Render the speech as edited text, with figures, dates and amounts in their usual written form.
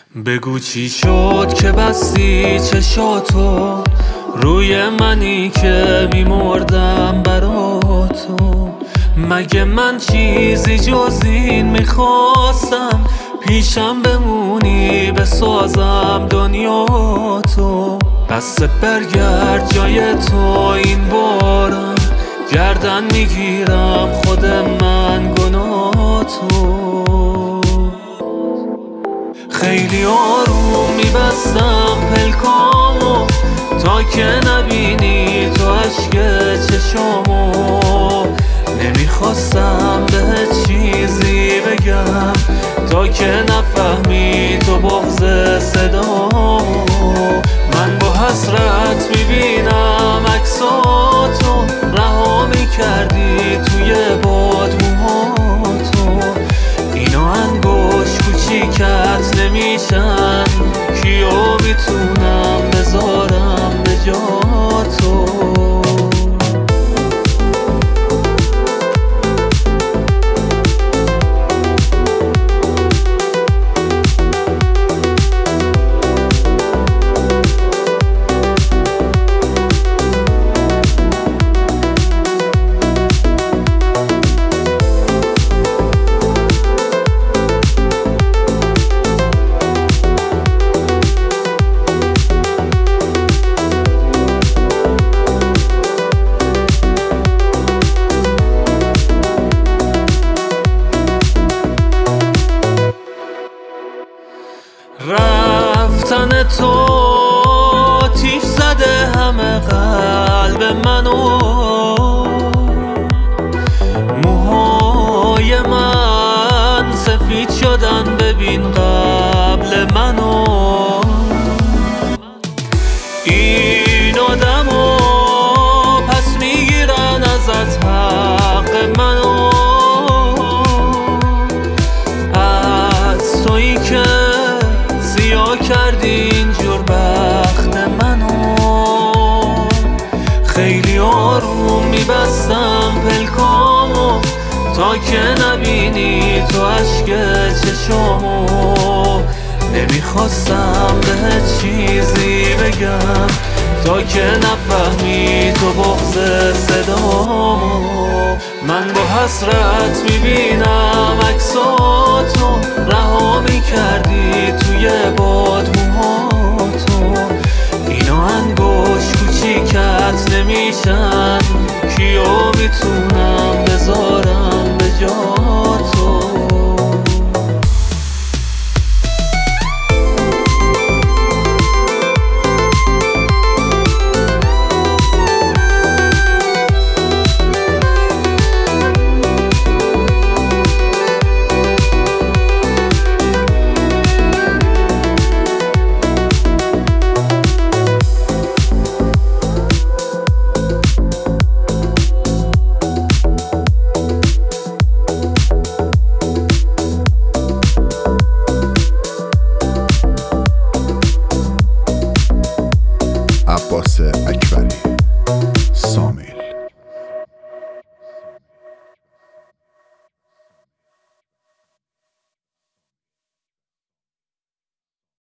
بگو چی شد که بستی چشاتو روی منی که میمردم برا تو. مگه من چیزی جز این میخواستم؟ پیشم بمونی بسازم دنیا تو. دست برگرد جای تو این بارم، گردن میگیرم خود من گناه تو. خیلی آروم میبستم پلکامو تا که نبینی تو عشق چشامو. نمیخواستم به چیزی بگم تا که نفهمی تو بغض صدامو. من با حسرت میبینم عکساتو، رها میکردی توی باد موهاتو. اینا انگوش کوچیکت نمیشن، کیو میتونم بذارم به جاتو. رفتن تو آتیش زده همه قلب منو. موهای من سفید شدن ببین قبل منو. این آدمو پس میگیرن ازت حق منو. از تویی که کردی اینجور بخت منو. خیلی آروم میبستم پلکامو تا که نبینی تو عشق چشامو. نمیخواستم به چیزی بگم تا که نفهمی تو بغض صدامو. من با حسرت میبینم عکساتو، رها میکردی توی باد موهاتو. اینا انگوش کوچیکت نمیشن، کیو میتونم بذارم به جاتو. عباس اکبری